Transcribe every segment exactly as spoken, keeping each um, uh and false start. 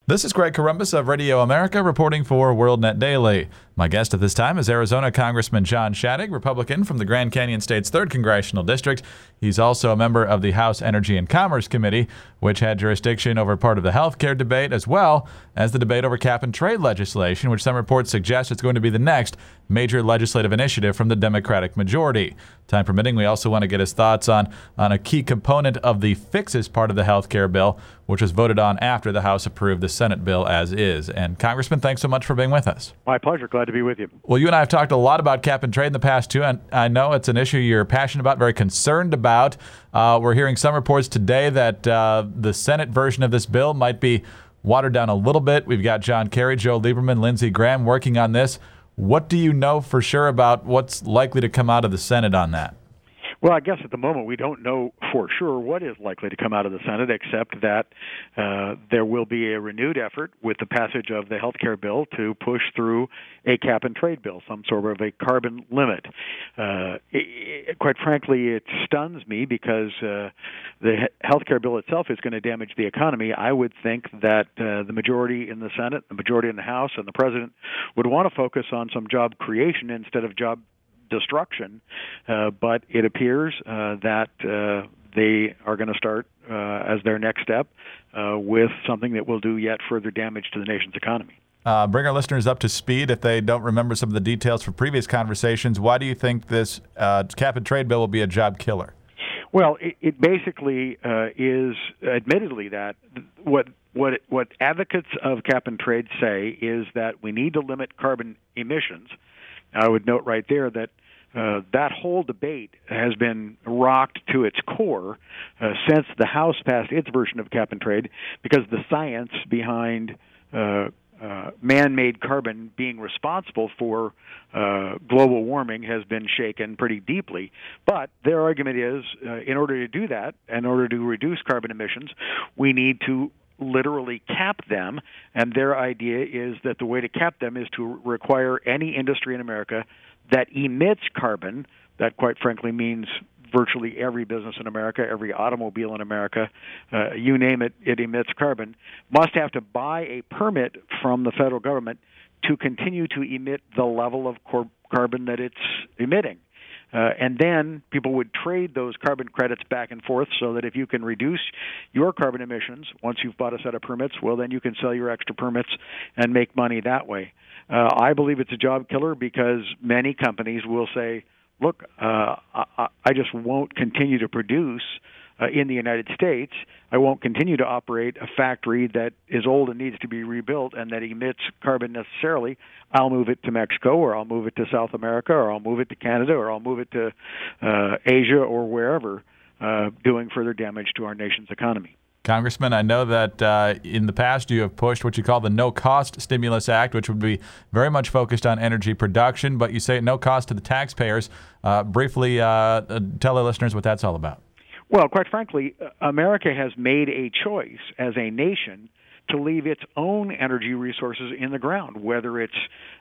This is Greg Corombos of Radio America reporting for WorldNet Daily. My guest at this time is Arizona Congressman John Shadegg, Republican from the Grand Canyon State's third Congressional District. He's also a member of the House Energy and Commerce Committee, which had jurisdiction over part of the health care debate, as well as the debate over cap-and-trade legislation, which some reports suggest is going to be the next major legislative initiative from the Democratic majority. Time permitting, we also want to get his thoughts on, on a key component of the fixes part of the health care bill, which was voted on after the House approved the Senate bill as is. And Congressman, thanks so much for being with us. My pleasure. Glad to be with you. Well, you and I have talked a lot about cap and trade in the past, too, and I know it's an issue you're passionate about, very concerned about. Uh, we're hearing some reports today that uh, the Senate version of this bill might be watered down a little bit. We've got John Kerry, Joe Lieberman, Lindsey Graham working on this. What do you know for sure about what's likely to come out of the Senate on that? Well, I guess at the moment we don't know for sure what is likely to come out of the Senate, except that uh, there will be a renewed effort with the passage of the health care bill to push through a cap-and-trade bill, some sort of a carbon limit. Uh, it, it, quite frankly, it stuns me because uh, the health care bill itself is going to damage the economy. I would think that uh, the majority in the Senate, the majority in the House, and the President would want to focus on some job creation instead of job destruction, uh, but it appears uh, that uh, they are going to start uh, as their next step uh, with something that will do yet further damage to the nation's economy. Uh, bring our listeners up to speed if they don't remember some of the details from previous conversations. Why do you think this uh, cap-and-trade bill will be a job killer? Well, it, it basically uh, is admittedly that what what what advocates of cap-and-trade say is that we need to limit carbon emissions. I would note right there that uh, that whole debate has been rocked to its core uh, since the House passed its version of cap-and-trade, because the science behind uh, uh, man-made carbon being responsible for uh, global warming has been shaken pretty deeply. But their argument is, uh, in order to do that, in order to reduce carbon emissions, we need to literally cap them, and their idea is that the way to cap them is to require any industry in America that emits carbon, that quite frankly means virtually every business in America, every automobile in America, uh, you name it, it emits carbon, must have to buy a permit from the federal government to continue to emit the level of cor- carbon that it's emitting. Uh, and then people would trade those carbon credits back and forth, so that if you can reduce your carbon emissions once you've bought a set of permits, well, then you can sell your extra permits and make money that way. Uh, I believe it's a job killer because many companies will say, look, uh, I, I just won't continue to produce uh, in the United States. I won't continue to operate a factory that is old and needs to be rebuilt and that emits carbon necessarily. I'll move it to Mexico, or I'll move it to South America, or I'll move it to Canada, or I'll move it to uh, Asia or wherever, uh, doing further damage to our nation's economy. Congressman, I know that uh, in the past you have pushed what you call the No-Cost Stimulus Act, which would be very much focused on energy production, but you say at no cost to the taxpayers. Uh, briefly uh, tell our listeners what that's all about. Well, quite frankly, America has made a choice as a nation to leave its own energy resources in the ground, whether it's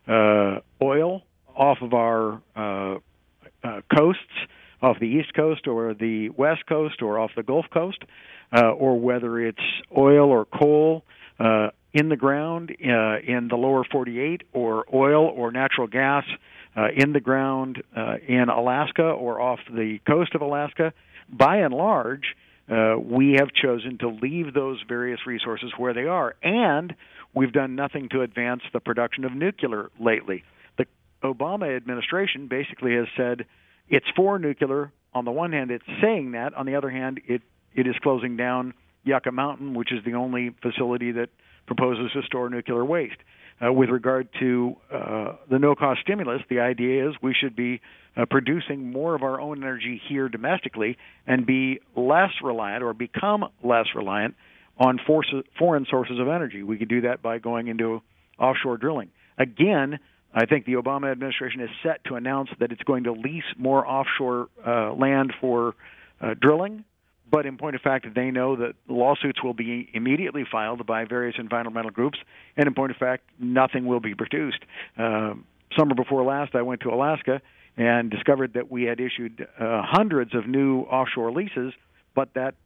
uh, oil off of our uh, uh, coasts, off the East Coast or the West Coast or off the Gulf Coast, uh, or whether it's oil or coal uh, in the ground uh, in the lower forty-eight, or oil or natural gas uh, in the ground uh, in Alaska or off the coast of Alaska. By and large, uh, we have chosen to leave those various resources where they are, and we've done nothing to advance the production of nuclear lately. The Obama administration basically has said it's for nuclear. On the one hand, it's saying that. On the other hand, it, it is closing down Yucca Mountain, which is the only facility that proposes to store nuclear waste. Uh, with regard to uh, the no-cost stimulus, the idea is we should be uh, producing more of our own energy here domestically and be less reliant, or become less reliant, on forces, foreign sources of energy. We could do that by going into offshore drilling. Again, I think the Obama administration is set to announce that it's going to lease more offshore uh, land for uh, drilling. But in point of fact, they know that lawsuits will be immediately filed by various environmental groups, and in point of fact, nothing will be produced. Uh, summer before last, I went to Alaska and discovered that we had issued uh, hundreds of new offshore leases, but that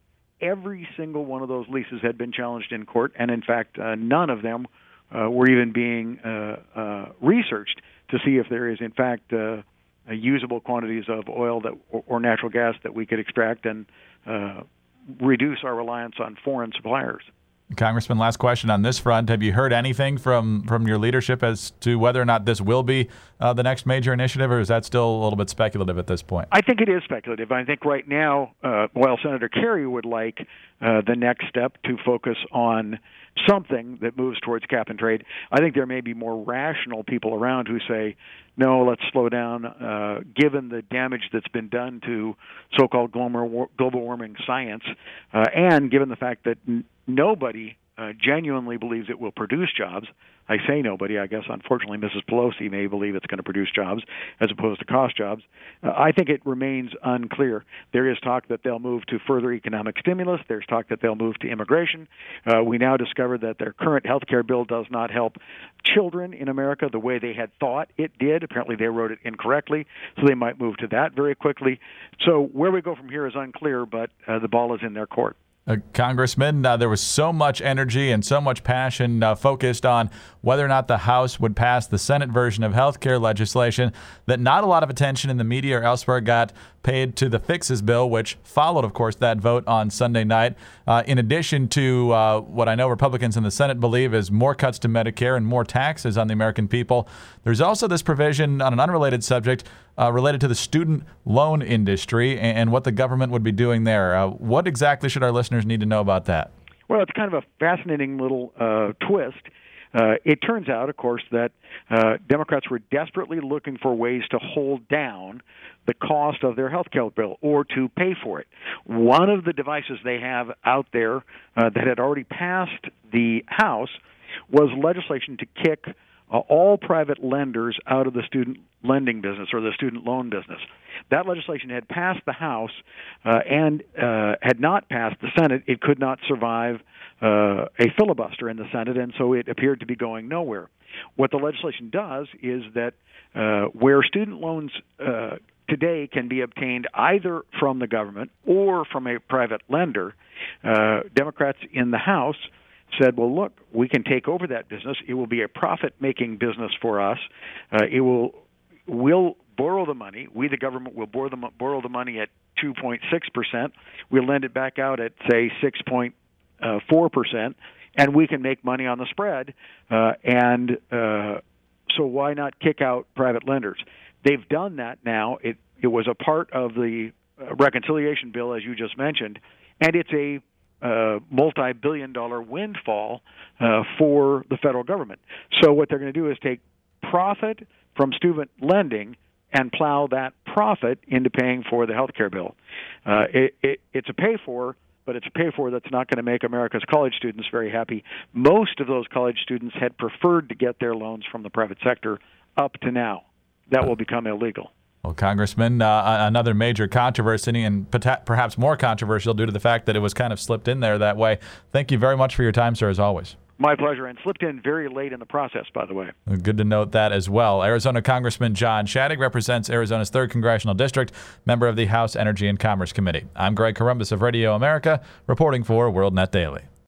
every single one of those leases had been challenged in court, and in fact, uh, none of them uh, were even being uh, uh, researched to see if there is, in fact, uh, usable quantities of oil that or, or natural gas that we could extract and uh, reduce our reliance on foreign suppliers. Congressman, last question on this front. Have you heard anything from, from your leadership as to whether or not this will be uh, the next major initiative, or is that still a little bit speculative at this point? I think it is speculative. I think right now, uh, while Senator Kerry would like uh, the next step to focus on something that moves towards cap and trade, I think there may be more rational people around who say, no, let's slow down, uh, given the damage that's been done to so-called global warming science, uh, and given the fact that n- nobody uh, genuinely believes it will produce jobs. I say nobody. I guess, unfortunately, Missus Pelosi may believe it's going to produce jobs as opposed to cost jobs. Uh, I think it remains unclear. There is talk that they'll move to further economic stimulus. There's talk that they'll move to immigration. Uh, we now discover that their current health care bill does not help children in America the way they had thought it did. Apparently, they wrote it incorrectly, so they might move to that very quickly. So where we go from here is unclear, but uh, the ball is in their court. Uh, Congressman, uh, there was so much energy and so much passion uh, focused on whether or not the House would pass the Senate version of health care legislation that not a lot of attention in the media or elsewhere got paid to the Fixes bill, which followed, of course, that vote on Sunday night. Uh, in addition to uh, what I know Republicans in the Senate believe is more cuts to Medicare and more taxes on the American people, there's also this provision on an unrelated subject uh, related to the student loan industry and, and what the government would be doing there. Uh, what exactly should our listeners need to know about that? Well, it's kind of a fascinating little uh, twist. Uh, it turns out, of course, that uh, Democrats were desperately looking for ways to hold down the cost of their health care bill or to pay for it. One of the devices they have out there uh, that had already passed the House was legislation to kick uh, all private lenders out of the student lending business or the student loan business. That legislation had passed the House uh, and uh, had not passed the Senate. It could not survive uh, a filibuster in the Senate, and so it appeared to be going nowhere. What the legislation does is that uh, where student loans uh, today can be obtained either from the government or from a private lender, uh, Democrats in the House said, well, look, we can take over that business. It will be a profit-making business for us. Uh, it will we'll borrow the money. We, the government, will borrow the, borrow the money at two point six percent. We'll lend it back out at, say, six point four percent, and we can make money on the spread. Uh, and uh, so why not kick out private lenders? They've done that now. It, it was a part of the reconciliation bill, as you just mentioned, and it's a uh, multi-billion dollar windfall uh, for the federal government. So what they're going to do is take profit from student lending and plow that profit into paying for the health care bill. Uh, it, it, it's a pay-for, but it's a pay-for that's not going to make America's college students very happy. Most of those college students had preferred to get their loans from the private sector up to now. That will become illegal. Well, Congressman, uh, another major controversy, and perhaps more controversial due to the fact that it was kind of slipped in there that way. Thank you very much for your time, sir, as always. My pleasure, and slipped in very late in the process, by the way. Good to note that as well. Arizona Congressman John Shadegg represents Arizona's third Congressional District, member of the House Energy and Commerce Committee. I'm Greg Corombos of Radio America, reporting for WorldNet Daily.